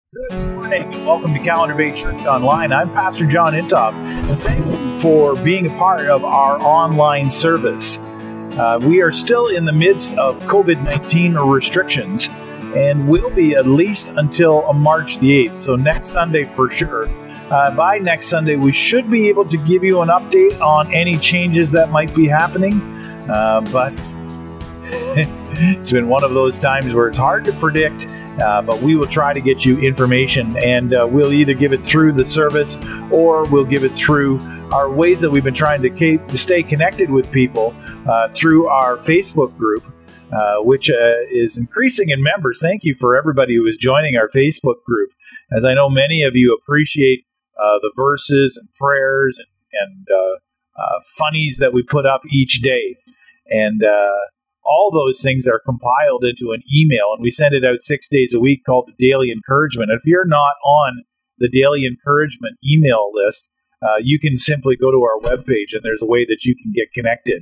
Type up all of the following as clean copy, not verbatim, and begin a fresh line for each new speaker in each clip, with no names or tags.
Good morning and welcome to Calendar Bay Church Online. I'm Pastor John Intop, and thank you for being a part of our online service. We are still in the midst of COVID-19 restrictions, and will be at least until March the 8th, so next Sunday for sure. By next Sunday, we should be able to give you an update on any changes that might be happening, but it's been one of those times where it's hard to predict. But we will try to get you information, and we'll either give it through the service or we'll give it through our ways that we've been trying to stay connected with people through our Facebook group, which is increasing in members. Thank you for everybody who is joining our Facebook group, as I know many of you appreciate the verses and prayers and funnies that we put up each day. And all those things are compiled into an email, and we send it out 6 days a week called the Daily Encouragement. If you're not on the Daily Encouragement email list, you can simply go to our webpage, and there's a way that you can get connected.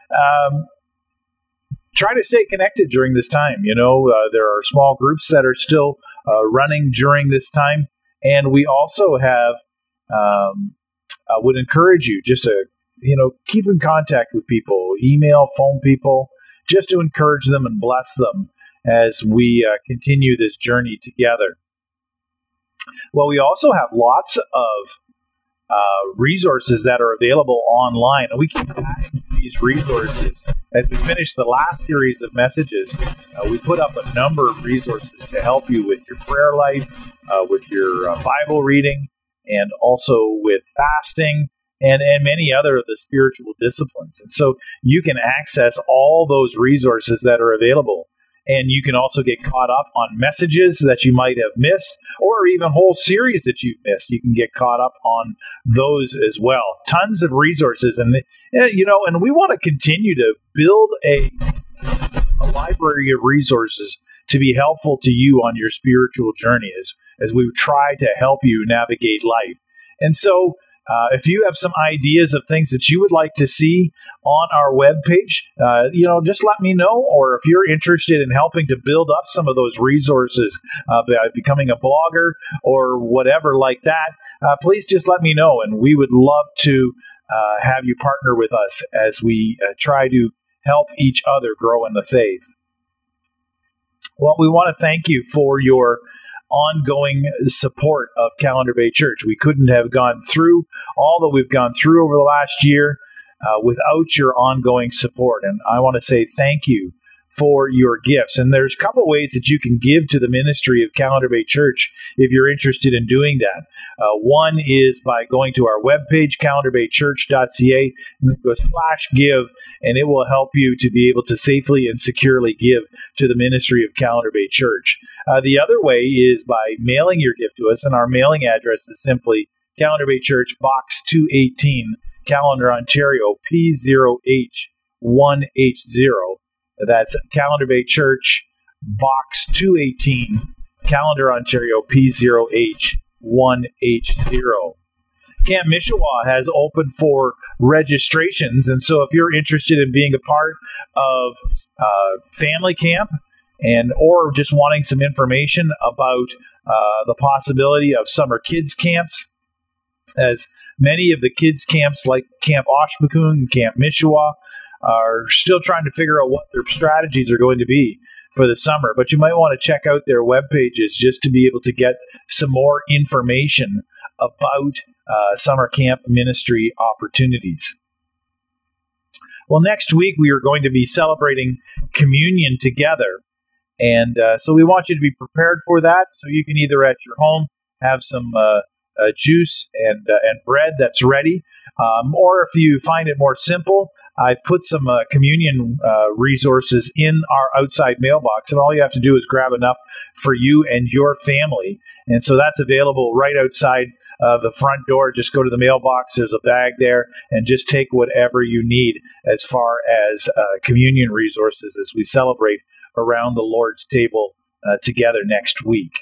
Try to stay connected during this time. You know, there are small groups that are still running during this time, and we also have, I would encourage you just to, keep in contact with people, email, phone people, just to encourage them and bless them as we continue this journey together. Well, we also have lots of resources that are available online, and we keep adding these resources. As we finish the last series of messages, we put up a number of resources to help you with your prayer life, with your Bible reading, and also with fasting, and many other of the spiritual disciplines. And so you can access all those resources that are available. And you can also get caught up on messages that you might have missed, or even whole series that you've missed. You can get caught up on those as well. Tons of resources. And, and we want to continue to build a library of resources to be helpful to you on your spiritual journey as we try to help you navigate life. And so, if you have some ideas of things that you would like to see on our webpage, just let me know. Or if you're interested in helping to build up some of those resources by becoming a blogger or whatever like that, please just let me know. And we would love to have you partner with us as we try to help each other grow in the faith. Well, we want to thank you for your ongoing support of Calendar Bay Church. We couldn't have gone through all that we've gone through over the last year without your ongoing support. And I want to say thank you for your gifts. And there's a couple ways that you can give to the ministry of Calendar Bay Church if you're interested in doing that. One is by going to our webpage, calendarbaychurch.ca, and go /give, and it will help you to be able to safely and securely give to the ministry of Calendar Bay Church. The other way is by mailing your gift to us, and our mailing address is simply Calendar Bay Church, Box 218, Callander, Ontario, P0H1H0. That's Calendar Bay Church, Box 218, Callander, Ontario, P0H1H0. Camp Mishawah has opened for registrations, and so if you're interested in being a part of family camp or just wanting some information about the possibility of summer kids camps, as many of the kids camps like Camp Oshbakun and Camp Mishawah are still trying to figure out what their strategies are going to be for the summer. But you might want to check out their web pages just to be able to get some more information about summer camp ministry opportunities. Well, next week we are going to be celebrating communion together. And so we want you to be prepared for that. So you can either at your home have some juice and bread that's ready, or if you find it more simple, I've put some communion resources in our outside mailbox, and all you have to do is grab enough for you and your family. And so that's available right outside the front door. Just go to the mailbox. There's a bag there, and just take whatever you need as far as communion resources as we celebrate around the Lord's table together next week.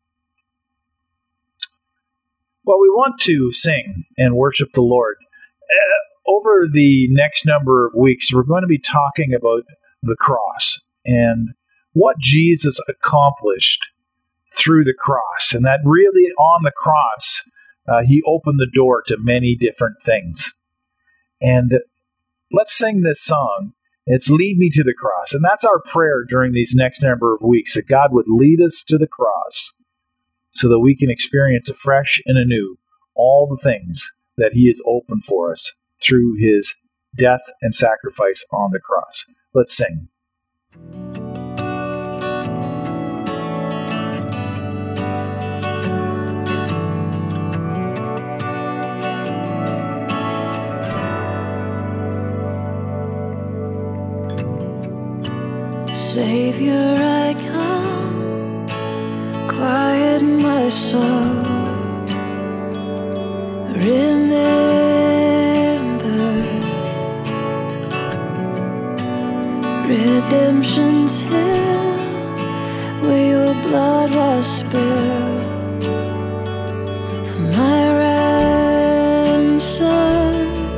Well, we want to sing and worship the Lord. Over the next number of weeks, we're going to be talking about the cross and what Jesus accomplished through the cross, and that really on the cross, he opened the door to many different things. And let's sing this song. It's Lead Me to the Cross. And that's our prayer during these next number of weeks, that God would lead us to the cross so that we can experience afresh and anew all the things that he has opened for us through his death and sacrifice on the cross. Let's sing.
Savior, I come, quiet my soul. Remember, redemption's hill, where your blood was spilled for my ransom.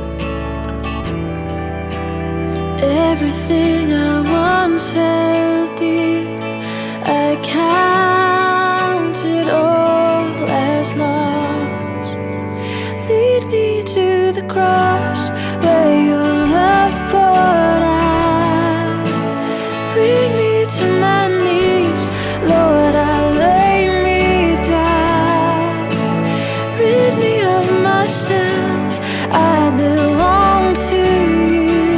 Everything I once held dear, I counted all as lost. Lead me to the cross where your love poured out. Bring me to my knees, Lord, I lay me down. Rid me of myself, I belong to you.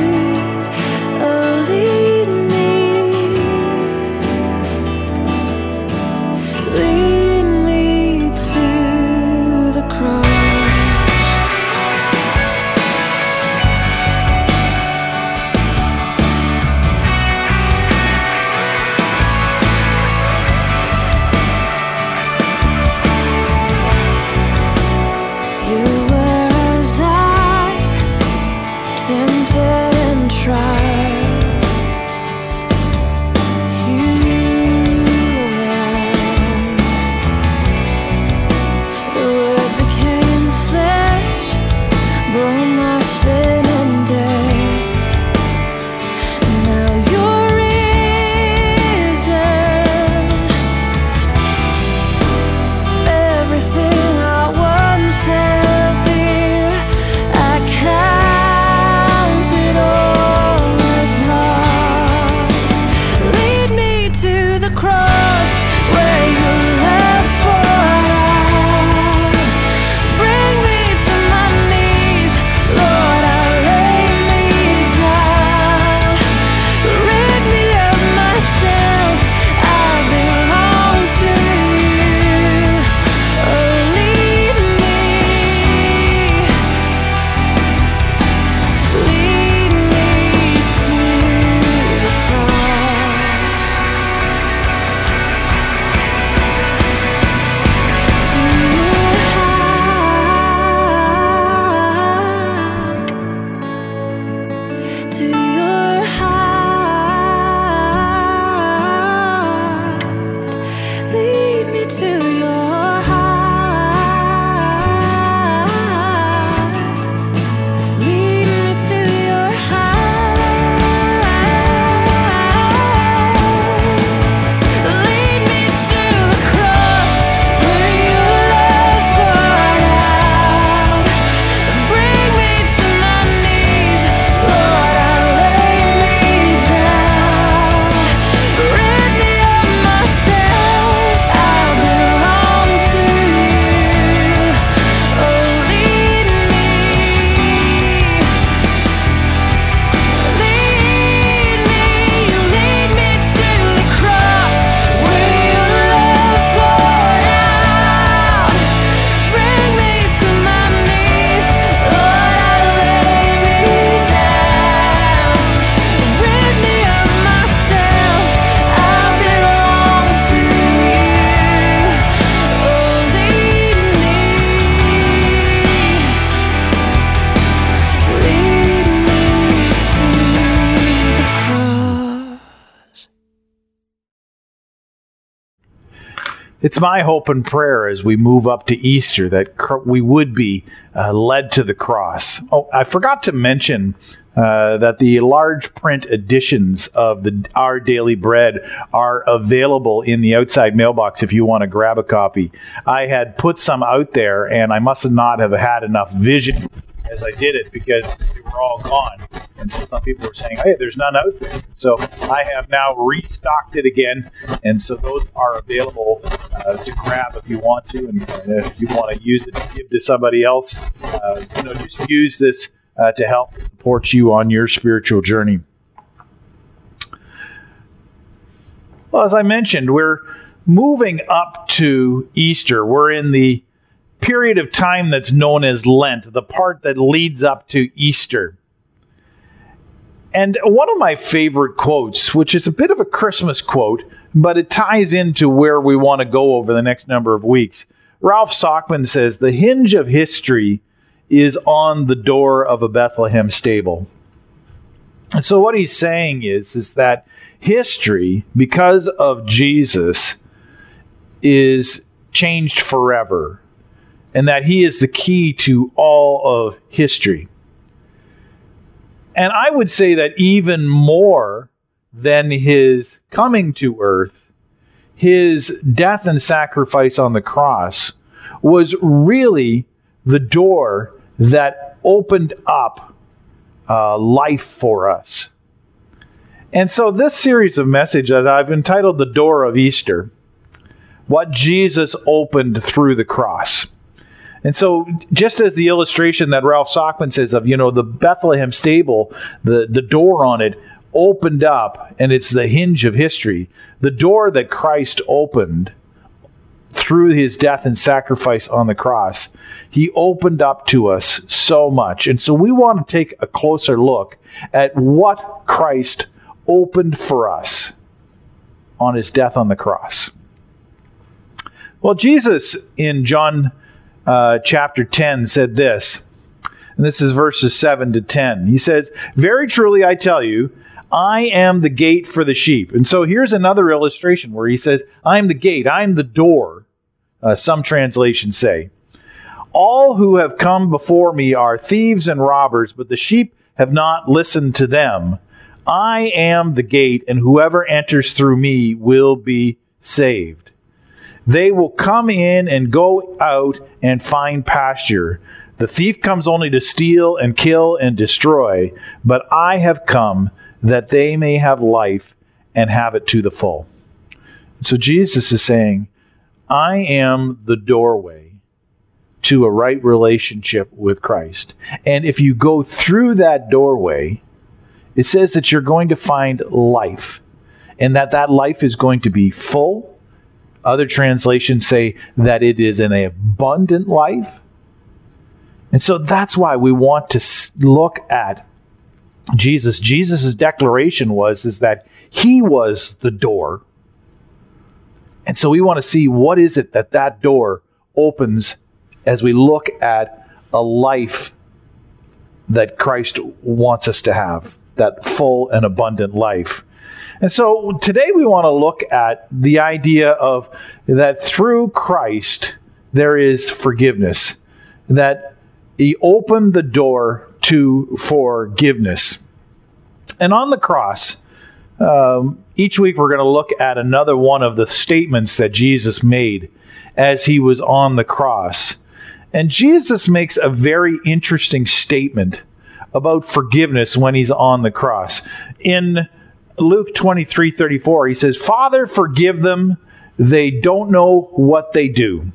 It's my hope and prayer as we move up to Easter that we would be led to the cross. Oh, I forgot to mention that the large print editions of Our Daily Bread are available in the outside mailbox if you want to grab a copy. I had put some out there, and I must not have had enough vision as I did it because they were all gone. And so some people were saying, hey, there's none out there. So I have now restocked it again, and so those are available to grab if you want to, and if you want to use it to give to somebody else, just use this to help support you on your spiritual journey. Well, as I mentioned, we're moving up to Easter. We're in the period of time that's known as Lent, the part that leads up to Easter. And one of my favorite quotes, which is a bit of a Christmas quote, but it ties into where we want to go over the next number of weeks. Ralph Sockman says, "The hinge of history is on the door of a Bethlehem stable." And so what he's saying is that history, because of Jesus, is changed forever, and that he is the key to all of history. And I would say that even more than his coming to earth, his death and sacrifice on the cross was really the door that opened up life for us. And so this series of messages that I've entitled The Door of Easter, what Jesus opened through the cross. And so just as the illustration that Ralph Sockman says of, the Bethlehem stable, the door on it opened up, and it's the hinge of history, the door that Christ opened through his death and sacrifice on the cross, he opened up to us so much. And so we want to take a closer look at what Christ opened for us on his death on the cross. Well, Jesus in John chapter 10 said this, and this is verses 7 to 10. He says, "Very truly I tell you, I am the gate for the sheep." And so here's another illustration where he says, I'm the gate, I'm the door. Some translations say, "All who have come before me are thieves and robbers, but the sheep have not listened to them. I am the gate, and whoever enters through me will be saved. They will come in and go out and find pasture. The thief comes only to steal and kill and destroy, but I have come that they may have life and have it to the full." So Jesus is saying, I am the doorway to a right relationship with Christ. And if you go through that doorway, it says that you're going to find life, and that life is going to be full. Other translations say that it is an abundant life. And so that's why we want to look at Jesus. Jesus' declaration is that he was the door. And so we want to see what is it that door opens as we look at a life that Christ wants us to have, that full and abundant life. And so today we want to look at the idea of that through Christ there is forgiveness, that he opened the door to forgiveness. And on the cross, each week we're going to look at another one of the statements that Jesus made as he was on the cross. And Jesus makes a very interesting statement about forgiveness when he's on the cross. In Luke 23:34, he says, "Father, forgive them. They don't know what they do."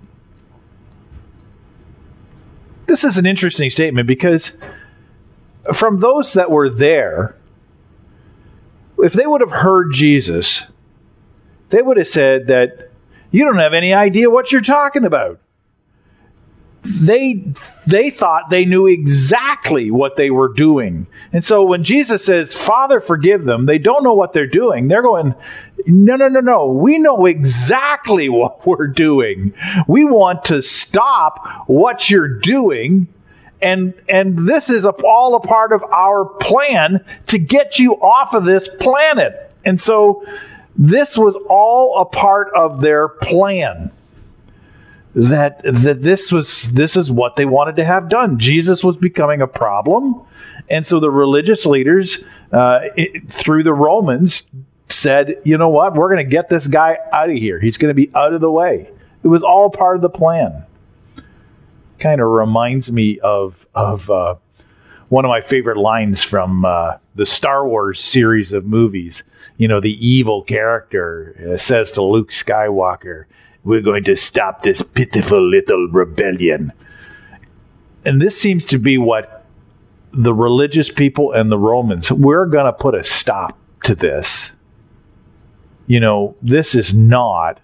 This is an interesting statement because from those that were there, if they would have heard Jesus, they would have said that you don't have any idea what you're talking about. They thought they knew exactly what they were doing. And so when Jesus says, "Father, forgive them," they don't know what they're doing. They're going, no. We know exactly what we're doing. We want to stop what you're doing. And this is all a part of our plan to get you off of this planet. And so this was all a part of their plan. that this is what they wanted to have done. Jesus was becoming a problem, and so the religious leaders, through the Romans, said, you know what, we're going to get this guy out of here. He's going to be out of the way. It was all part of the plan. Kind of reminds me of one of my favorite lines from the Star Wars series of movies. You know, the evil character says to Luke Skywalker, "We're going to stop this pitiful little rebellion." And this seems to be what the religious people and the Romans, we're going to put a stop to this. You know, this is not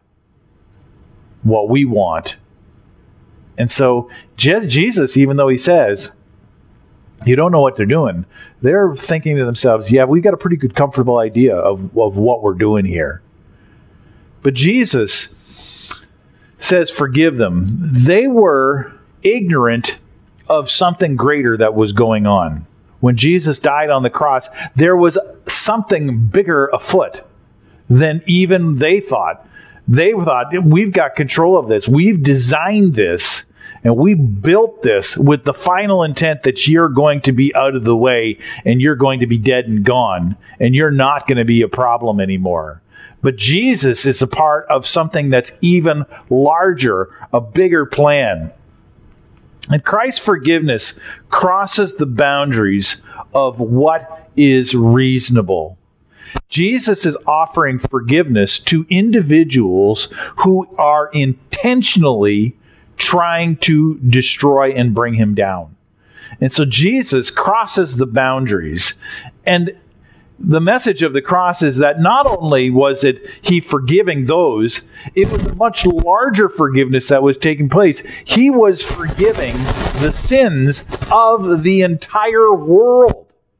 what we want. And so Jesus, even though he says, you don't know what they're doing, they're thinking to themselves, yeah, we got a pretty good, comfortable idea of what we're doing here. But Jesus says, forgive them. They were ignorant of something greater that was going on. When Jesus died on the cross, there was something bigger afoot than even they thought. They thought, we've got control of this. We've designed this, and we built this with the final intent that you're going to be out of the way, and you're going to be dead and gone, and you're not going to be a problem anymore. But Jesus is a part of something that's even larger, a bigger plan. And Christ's forgiveness crosses the boundaries of what is reasonable. Jesus is offering forgiveness to individuals who are intentionally trying to destroy and bring him down. And so Jesus crosses the boundaries. And the message of the cross is that not only was it he forgiving those, it was a much larger forgiveness that was taking place. He was forgiving the sins of the entire world.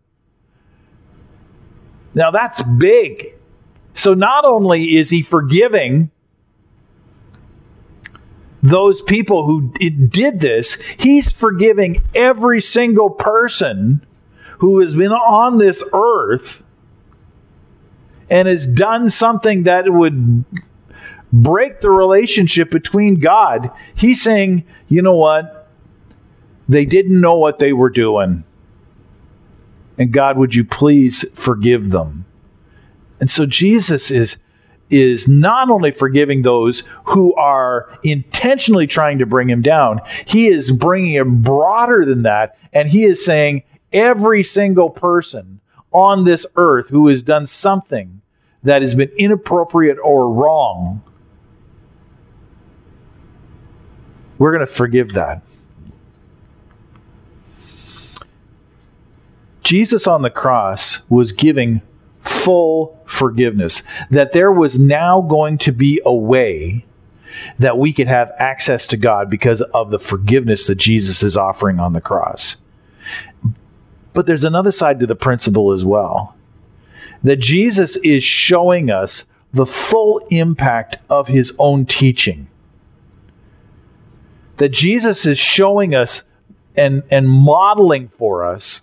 Now that's big. So not only is he forgiving those people who did this, he's forgiving every single person who has been on this earth and has done something that would break the relationship between God. He's saying, you know what? They didn't know what they were doing. And God, would you please forgive them? And so Jesus is not only forgiving those who are intentionally trying to bring him down, he is bringing it broader than that. And he is saying every single person on this earth who has done something that has been inappropriate or wrong, we're going to forgive that. Jesus on the cross was giving full forgiveness, that there was now going to be a way that we could have access to God because of the forgiveness that Jesus is offering on the cross. But there's another side to the principle as well, that Jesus is showing us the full impact of his own teaching. That Jesus is showing us and modeling for us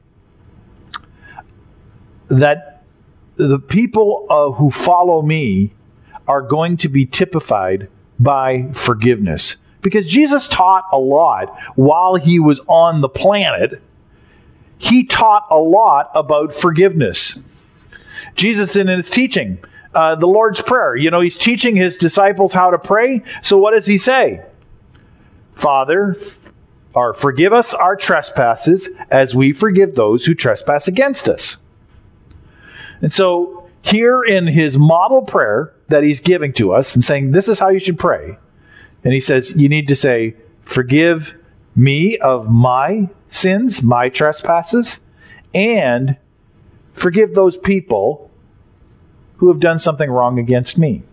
that the people who follow me are going to be typified by forgiveness. Because Jesus taught a lot while he was on the planet. He taught a lot about forgiveness. Jesus, in his teaching, the Lord's Prayer, he's teaching his disciples how to pray. So what does he say? Father, or forgive us our trespasses as we forgive those who trespass against us. And so here in his model prayer that he's giving to us and saying, this is how you should pray. And he says, you need to say, forgive me of my sins, my trespasses, and forgive those people who have done something wrong against me.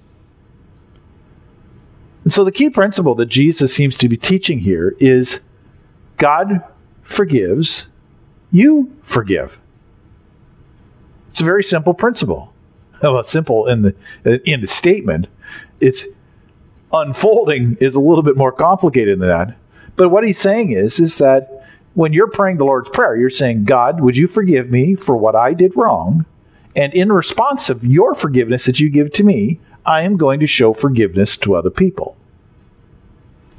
And so the key principle that Jesus seems to be teaching here is God forgives, you forgive. It's a very simple principle. Well, simple in the statement. It's unfolding is a little bit more complicated than that. But what he's saying is that when you're praying the Lord's Prayer, you're saying, God, would you forgive me for what I did wrong? And in response of your forgiveness that you give to me, I am going to show forgiveness to other people.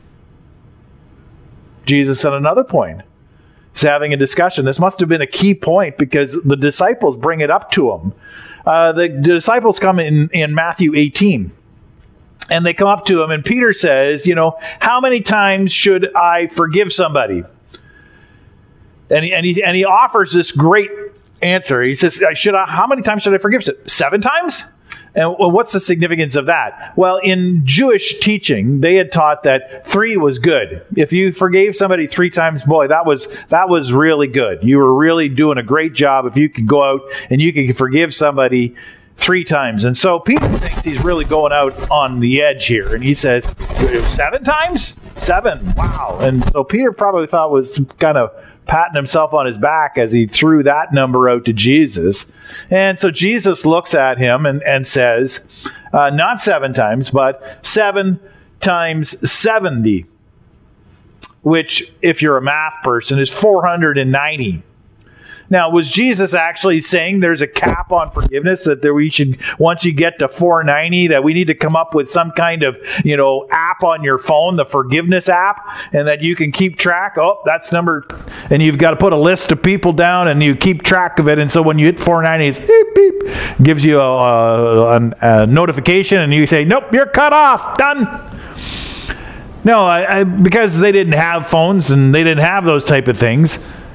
Jesus at another point. He's having a discussion. This must have been a key point because the disciples bring it up to him. The disciples come in Matthew 18. And they come up to him, and Peter says, how many times should I forgive somebody? And he offers this great answer. He says, how many times should I forgive? 7 times? And what's the significance of that? Well, in Jewish teaching, they had taught that 3 was good. If you forgave somebody 3 times, boy, that was really good. You were really doing a great job if you could go out and you could forgive somebody 3 times. And so Peter thinks he's really going out on the edge here. And he says, 7 times? 7. Wow. And so Peter probably thought was kind of patting himself on his back as he threw that number out to Jesus. And so Jesus looks at him and says, not 7 times, but 7 times 70, which, if you're a math person, is 490. Now, was Jesus actually saying there's a cap on forgiveness, that we should, once you get to 490, that we need to come up with some kind of, app on your phone, the forgiveness app, and that you can keep track? Oh, that's number, and you've got to put a list of people down and you keep track of it. And so when you hit 490, it's beep, beep, gives you a notification, and you say, nope, you're cut off, done. No, because they didn't have phones and they didn't have those type of things.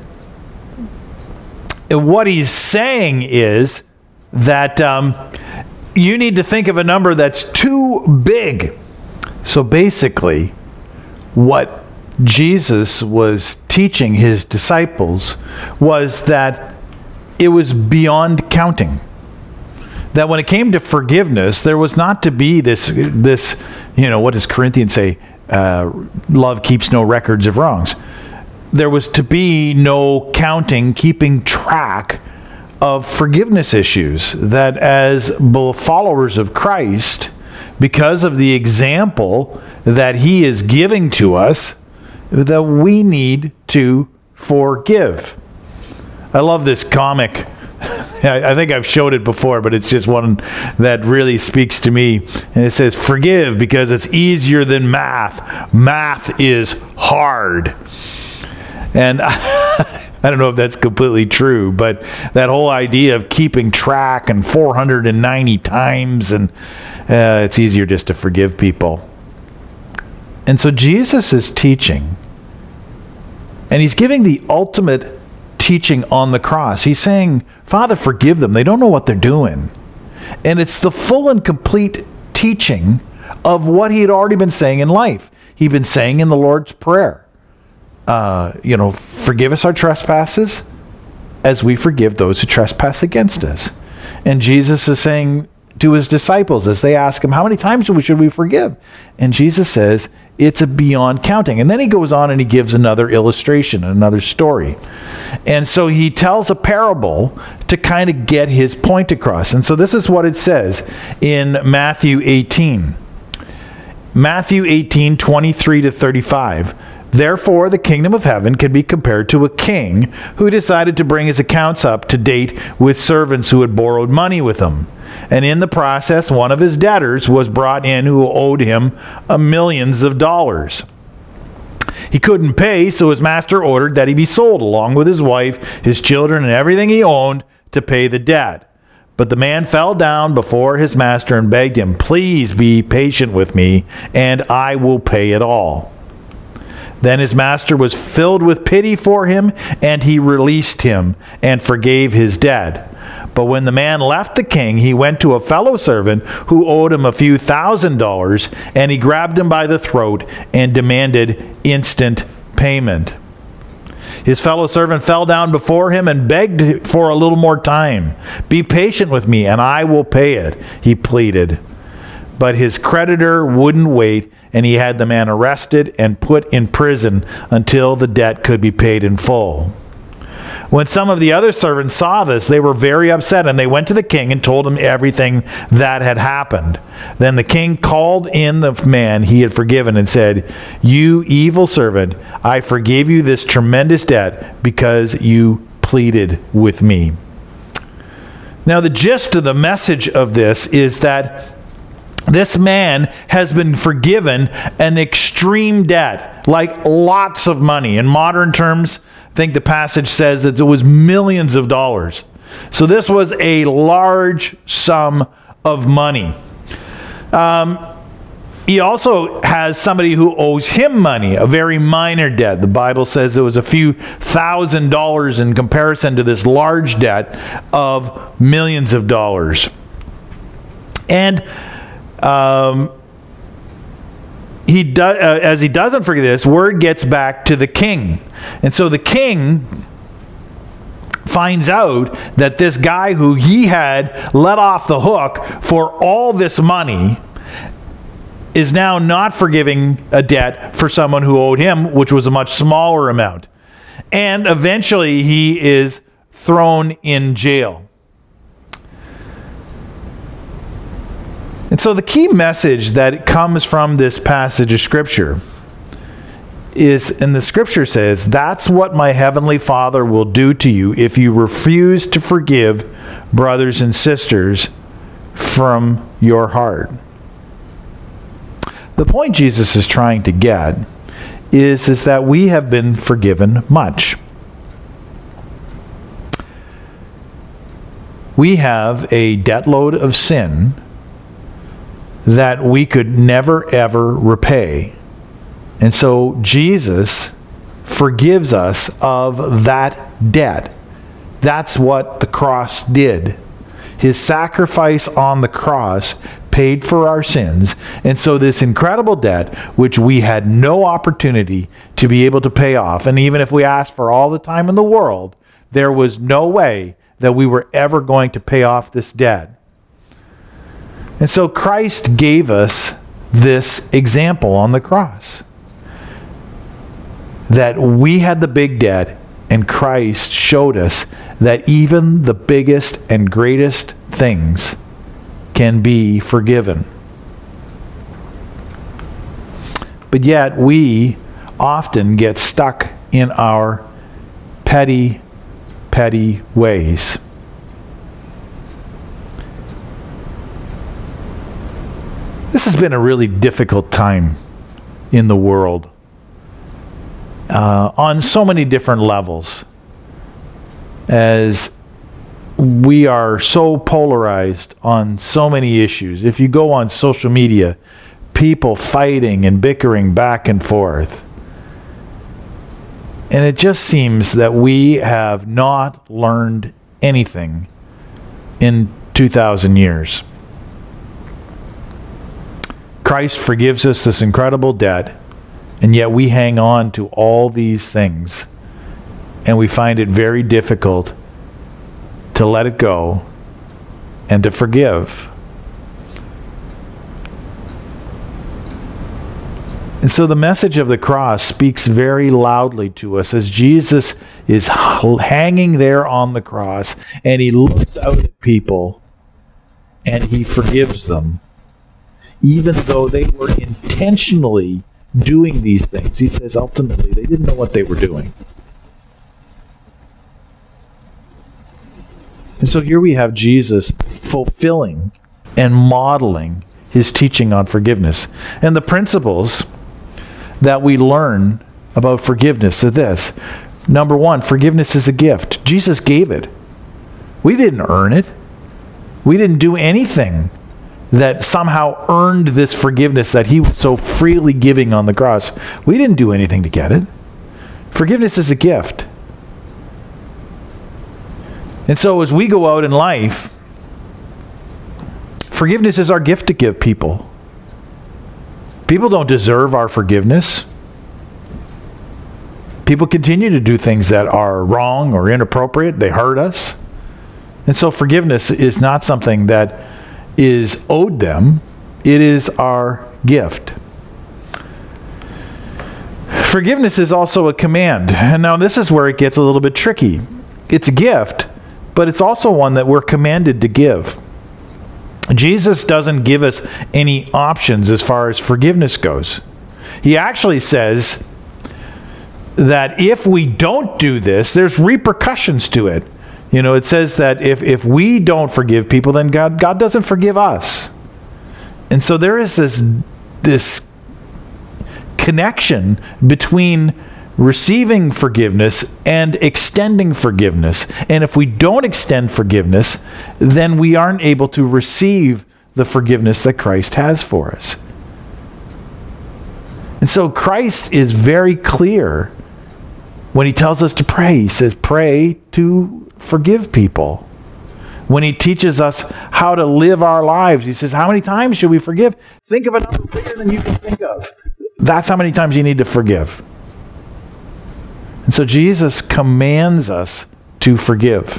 What he's saying is that you need to think of a number that's too big. So basically, what Jesus was teaching his disciples was that it was beyond counting. That when it came to forgiveness, there was not to be this, what does Corinthians say? Love keeps no records of wrongs. There was to be no counting, keeping track of forgiveness issues. That as followers of Christ, because of the example that he is giving to us, that we need to forgive. I love this comic. I think I've showed it before, but it's just one that really speaks to me. And it says, forgive because it's easier than math. Math is hard. And I don't know if that's completely true, but that whole idea of keeping track and 490 times, and it's easier just to forgive people. And so Jesus is teaching, and he's giving the ultimate teaching on the cross. He's saying, Father, forgive them. They don't know what they're doing. And it's the full and complete teaching of what he had already been saying in life. He'd been saying in the Lord's Prayer. Forgive us our trespasses as we forgive those who trespass against us. And Jesus is saying to his disciples as they ask him, how many times should we forgive? And Jesus says, it's a beyond counting. And then he goes on and he gives another illustration, another story. And so he tells a parable to kind of get his point across. And so this is what it says in Matthew 18. Matthew 18, 23 to 35. Therefore, the kingdom of heaven can be compared to a king who decided to bring his accounts up to date with servants who had borrowed money with him. And in the process, one of his debtors was brought in who owed him millions of dollars. He couldn't pay, so his master ordered that he be sold along with his wife, his children, and everything he owned to pay the debt. But the man fell down before his master and begged him, please be patient with me, and I will pay it all. Then his master was filled with pity for him, and he released him and forgave his debt. But when the man left the king, he went to a fellow servant who owed him a few $1,000s, and he grabbed him by the throat and demanded instant payment. His fellow servant fell down before him and begged for a little more time. Be patient with me, and I will pay it, he pleaded. But his creditor wouldn't wait, and he had the man arrested and put in prison until the debt could be paid in full. When some of the other servants saw this, they were very upset, and they went to the king and told him everything that had happened. Then the king called in the man he had forgiven and said, you evil servant, I forgave you this tremendous debt because you pleaded with me. Now, the gist of the message of this is that This man has been forgiven an extreme debt, like lots of money. In modern terms, I think the passage says that it was millions of dollars. So this was a large sum of money. He also has somebody who owes him money, a very minor debt. The Bible says it was a few $1,000s in comparison to this large debt of millions of dollars. And as he doesn't forget this, word gets back to the king. And so the king finds out that this guy who he had let off the hook for all this money is now not forgiving a debt for someone who owed him, which was a much smaller amount. And eventually he is thrown in jail. And so the key message that comes from this passage of Scripture is, and the Scripture says, that's what my heavenly Father will do to you if you refuse to forgive brothers and sisters from your heart. The point Jesus is trying to get is that we have been forgiven much. We have a debt load of sin that we could never, ever repay. And so Jesus forgives us of that debt. That's what the cross did. His sacrifice on the cross paid for our sins. And so this incredible debt, which we had no opportunity to be able to pay off, and even if we asked for all the time in the world, there was no way that we were ever going to pay off this debt. And so Christ gave us this example on the cross. That we had the big debt, and Christ showed us that even the biggest and greatest things can be forgiven. But yet we often get stuck in our petty ways. This has been a really difficult time in the world on so many different levels, as we are so polarized on so many issues. If you go on social media, people fighting and bickering back and forth. And it just seems that we have not learned anything in 2,000 years. Christ forgives us this incredible debt, and yet we hang on to all these things, and we find it very difficult to let it go and to forgive. And so the message of the cross speaks very loudly to us as Jesus is hanging there on the cross, and he looks out at people and he forgives them. Even though they were intentionally doing these things, he says ultimately they didn't know what they were doing. And so here we have Jesus fulfilling and modeling his teaching on forgiveness. And the principles that we learn about forgiveness are this. Number one, forgiveness is a gift. Jesus gave it. We didn't earn it. We didn't do anything that somehow earned this forgiveness that he was so freely giving on the cross. We didn't do anything to get it. Forgiveness is a gift. And so as we go out in life, forgiveness is our gift to give people. People don't deserve our forgiveness. People continue to do things that are wrong or inappropriate. They hurt us. And so forgiveness is not something that is owed them. It is our gift. Forgiveness is also a command. And now this is where it gets a little bit tricky. It's a gift, but it's also one that we're commanded to give. Jesus doesn't give us any options as far as forgiveness goes. He actually says that if we don't do this, there's repercussions to it. You know, it says that if we don't forgive people, then God doesn't forgive us. And so there is this connection between receiving forgiveness and extending forgiveness. And if we don't extend forgiveness, then we aren't able to receive the forgiveness that Christ has for us. And so Christ is very clear when he tells us to pray. He says, pray to forgive people. When he teaches us how to live our lives, he says, how many times should we forgive? Think of a number bigger than you can think of. That's how many times you need to forgive. And so Jesus commands us to forgive.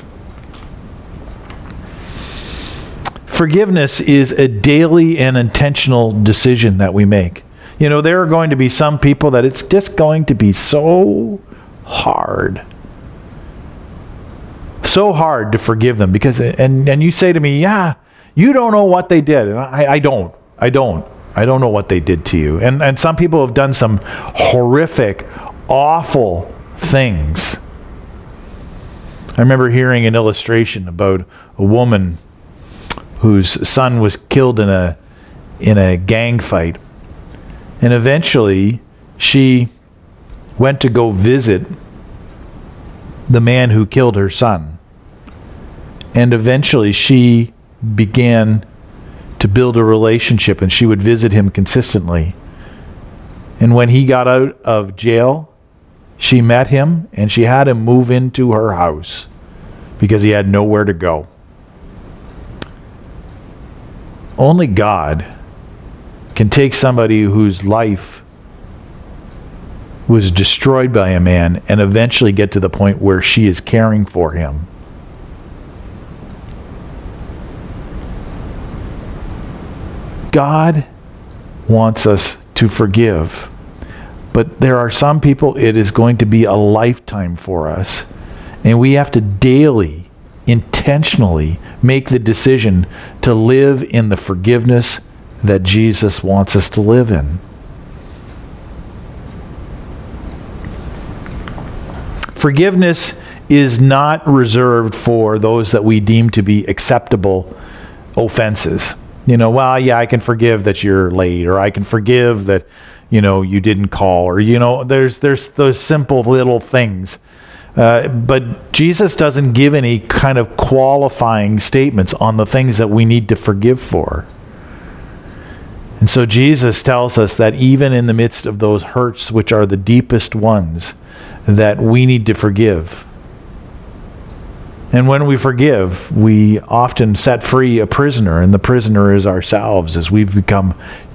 Forgiveness is a daily and intentional decision that we make. You know, there are going to be some people that it's just going to be so hard. So hard to forgive them because, and you say to me, yeah, you don't know what they did. And I don't know what they did to you. And some people have done some horrific, awful things. I remember hearing an illustration about a woman whose son was killed in a gang fight. And eventually she went to go visit the man who killed her son. And eventually she began to build a relationship, and she would visit him consistently. And when he got out of jail, she met him and she had him move into her house because he had nowhere to go. Only God can take somebody whose life was destroyed by a man and eventually get to the point where she is caring for him. God wants us to forgive. But there are some people, it is going to be a lifetime for us. And we have to daily, intentionally make the decision to live in the forgiveness that Jesus wants us to live in. Forgiveness is not reserved for those that we deem to be acceptable offenses. You know, well, yeah, I can forgive that you're late, or I can forgive that, you know, you didn't call, or, you know, there's those simple little things. But Jesus doesn't give any kind of qualifying statements on the things that we need to forgive for. And so Jesus tells us that even in the midst of those hurts, which are the deepest ones, that we need to forgive. And when we forgive, we often set free a prisoner, and the prisoner is ourselves, as we've become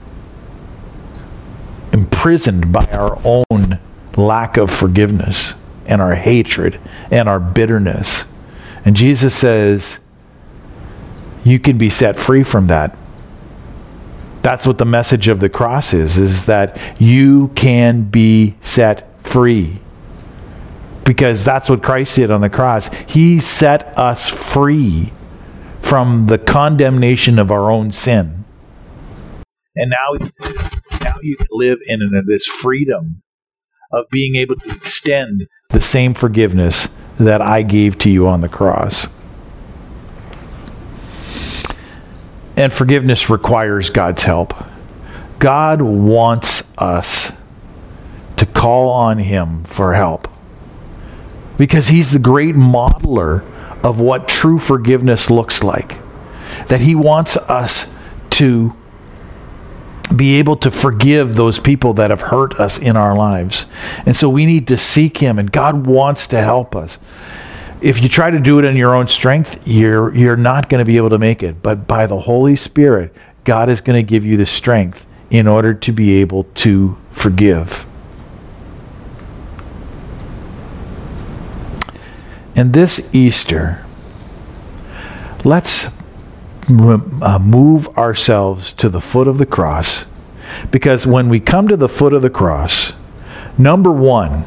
imprisoned by our own lack of forgiveness and our hatred and our bitterness. And Jesus says, you can be set free from that. That's what the message of the cross is that you can be set free. Because that's what Christ did on the cross. He set us free from the condemnation of our own sin. And now you can live in this freedom of being able to extend the same forgiveness that I gave to you on the cross. And forgiveness requires God's help. God wants us to call on Him for help, because He's the great modeler of what true forgiveness looks like. That He wants us to be able to forgive those people that have hurt us in our lives. And so we need to seek Him, and God wants to help us. If you try to do it in your own strength, you're not going to be able to make it. But by the Holy Spirit, God is going to give you the strength in order to be able to forgive. And this Easter, let's move ourselves to the foot of the cross, because when we come to the foot of the cross, number one,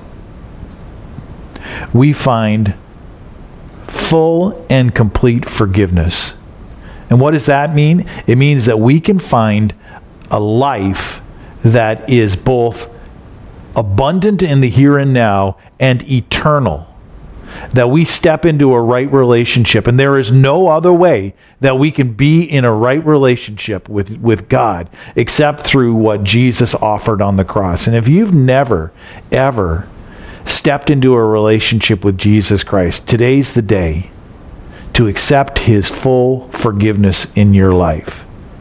we find full and complete forgiveness. And what does that mean? It means that we can find a life that is both abundant in the here and now and eternal. that we step into a right relationship. And there is no other way that we can be in a right relationship with God except through what Jesus offered on the cross. And if you've never, ever stepped into a relationship with Jesus Christ, today's the day to accept his full forgiveness in your life.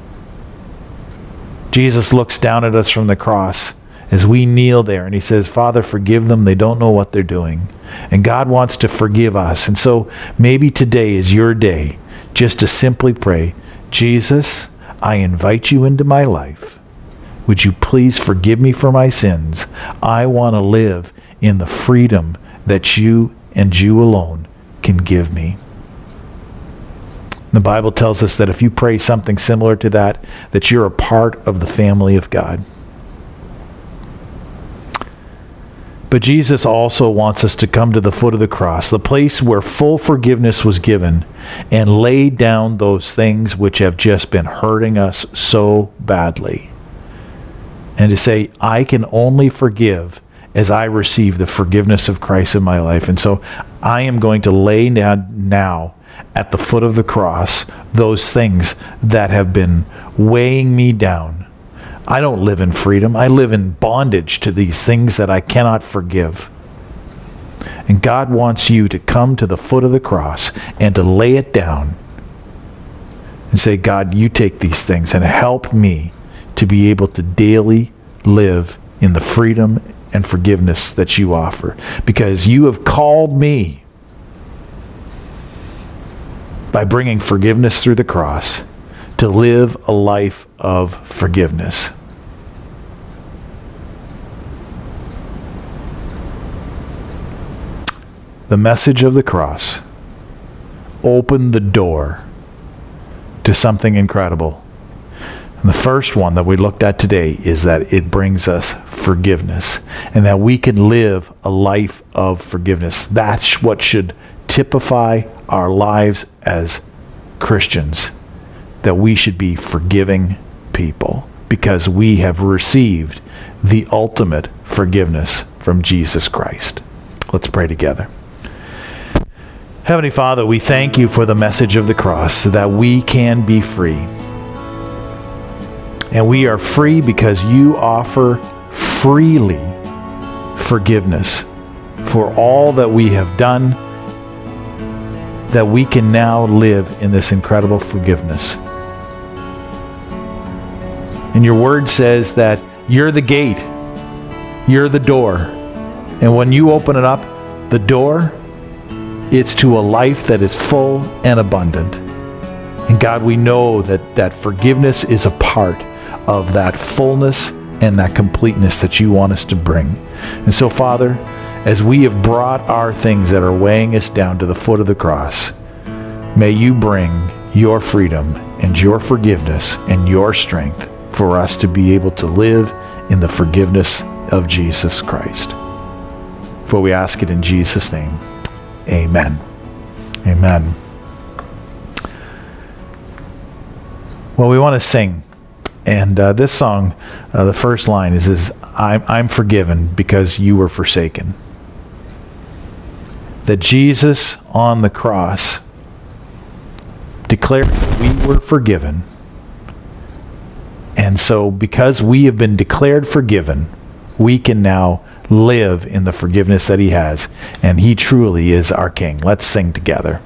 Jesus looks down at us from the cross as we kneel there, and he says, Father, forgive them. They don't know what they're doing. And God wants to forgive us. And so maybe today is your day just to simply pray, Jesus, I invite you into my life. Would you please forgive me for my sins? I want to live in the freedom that you and you alone can give me. The Bible tells us that if you pray something similar to that, that you're a part of the family of God. But Jesus also wants us to come to the foot of the cross, the place where full forgiveness was given, and lay down those things which have just been hurting us so badly. And to say, I can only forgive as I receive the forgiveness of Christ in my life. And so I am going to lay down now at the foot of the cross those things that have been weighing me down. I don't live in freedom. I live in bondage to these things that I cannot forgive. And God wants you to come to the foot of the cross and to lay it down and say, God, you take these things and help me to be able to daily live in the freedom and forgiveness that you offer. Because you have called me by bringing forgiveness through the cross to live a life of forgiveness. The message of the cross opened the door to something incredible. And the first one that we looked at today is that it brings us forgiveness, and that we can live a life of forgiveness. That's what should typify our lives as Christians, that we should be forgiving people because we have received the ultimate forgiveness from Jesus Christ. Let's pray together. Heavenly Father, we thank you for the message of the cross so that we can be free. And we are free because you offer freely forgiveness for all that we have done, that we can now live in this incredible forgiveness. And your word says that you're the gate, you're the door. And when you open it up, the door, it's to a life that is full and abundant. And God, we know that forgiveness is a part of that fullness and that completeness that you want us to bring. And so, Father, as we have brought our things that are weighing us down to the foot of the cross, may you bring your freedom and your forgiveness and your strength for us to be able to live in the forgiveness of Jesus Christ. For we ask it in Jesus' name. Amen. Amen. Well, we want to sing. And this song, the first line is I'm forgiven because you were forsaken. That Jesus on the cross declared that we were forgiven. And so because we have been declared forgiven, we can now live in the forgiveness that he has. And he truly is our King. Let's sing together.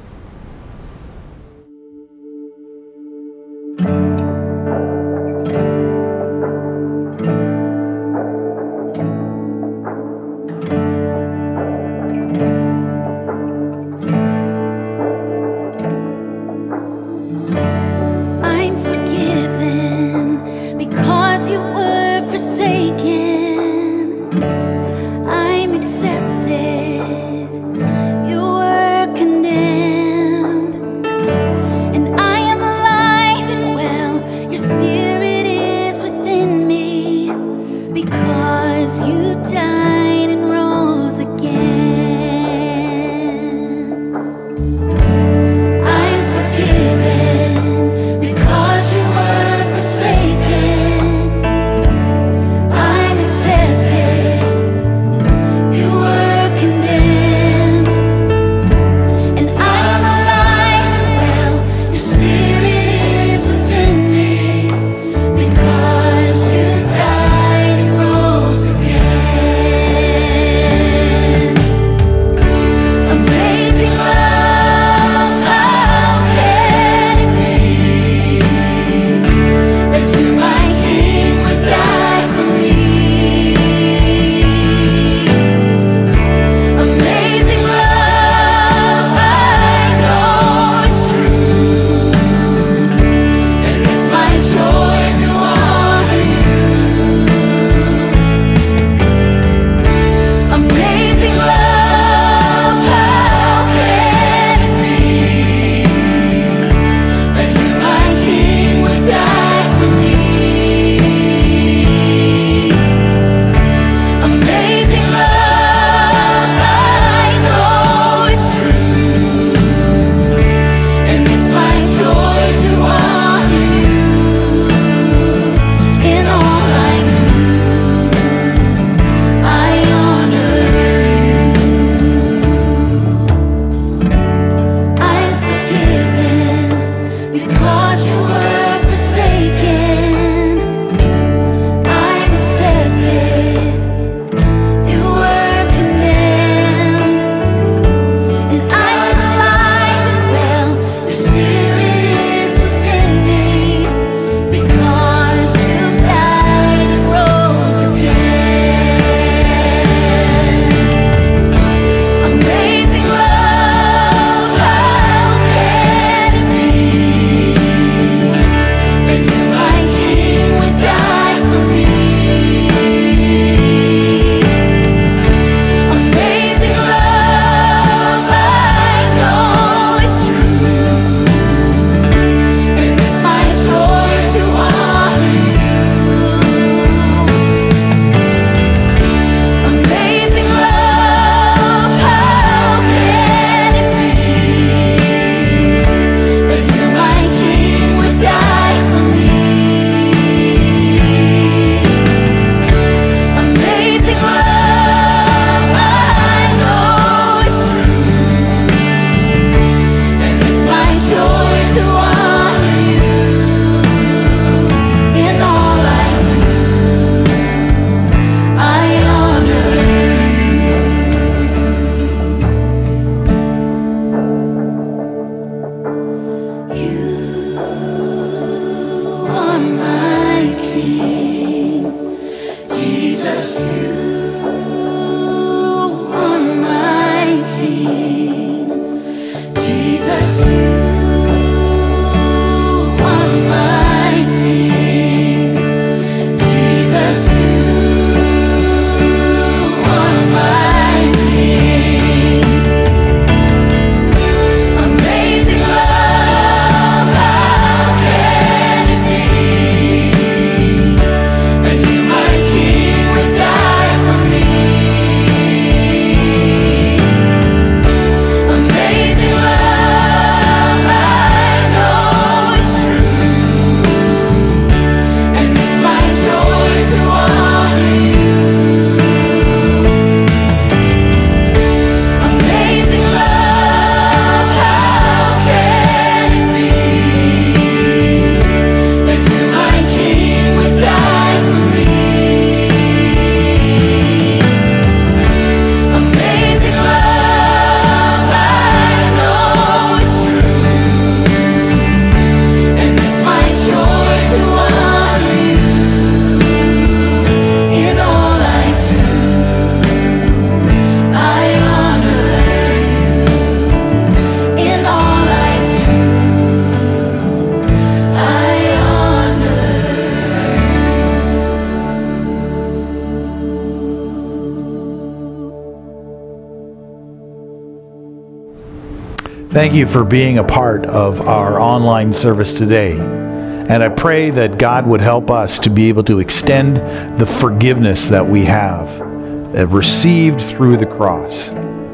Thank you for being a part of our online service today. And I pray that God would help us to be able to extend the forgiveness that we have received through the cross.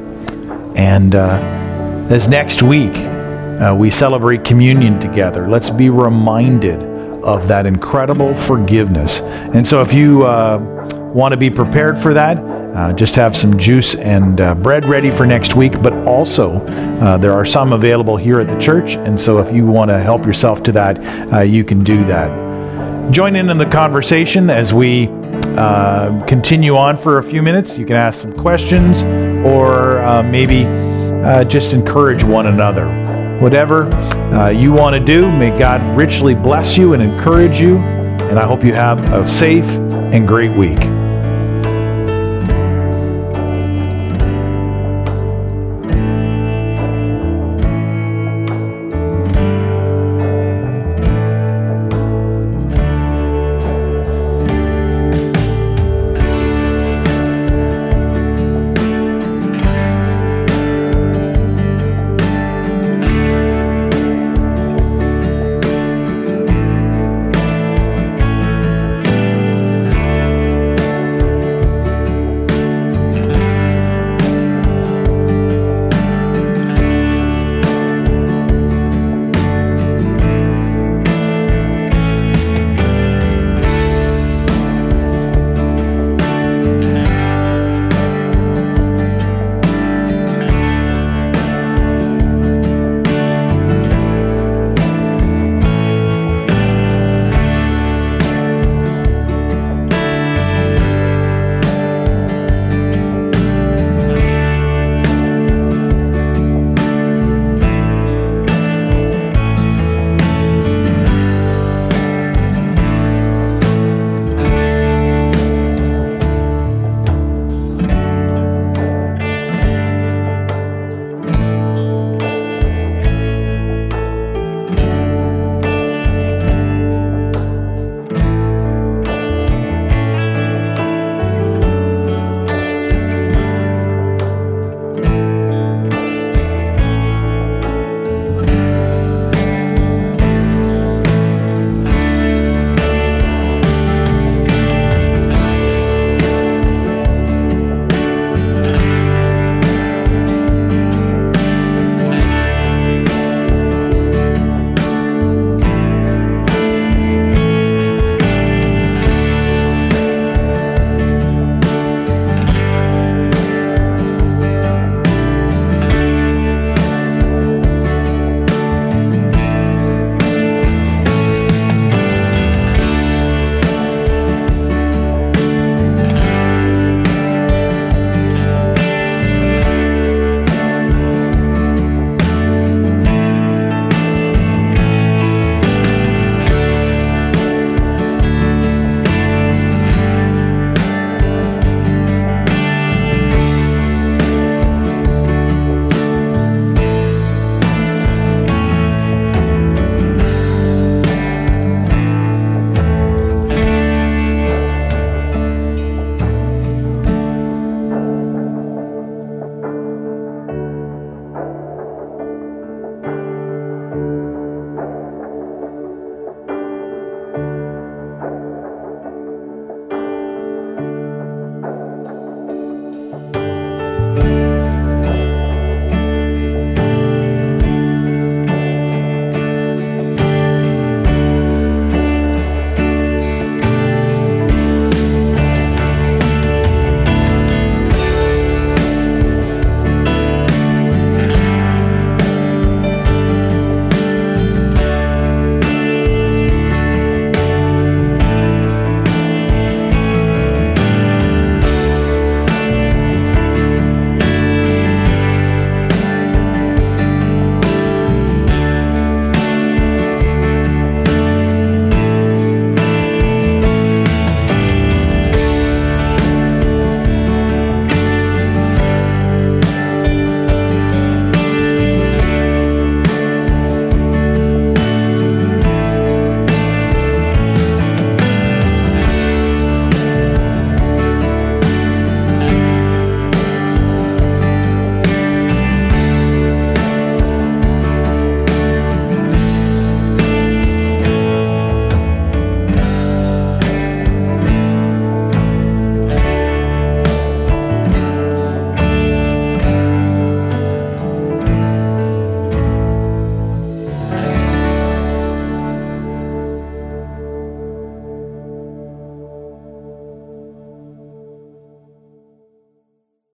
And as next week we celebrate communion together, let's be reminded of that incredible forgiveness. And so if you want to be prepared for that, just have some juice and bread ready for next week, but also there are some available here at the church, and so if you want to help yourself to that, you can do that. Join in the conversation as we continue on for a few minutes. You can ask some questions or maybe just encourage one another. Whatever you want to do, may God richly bless you and encourage you, and I hope you have a safe and great week.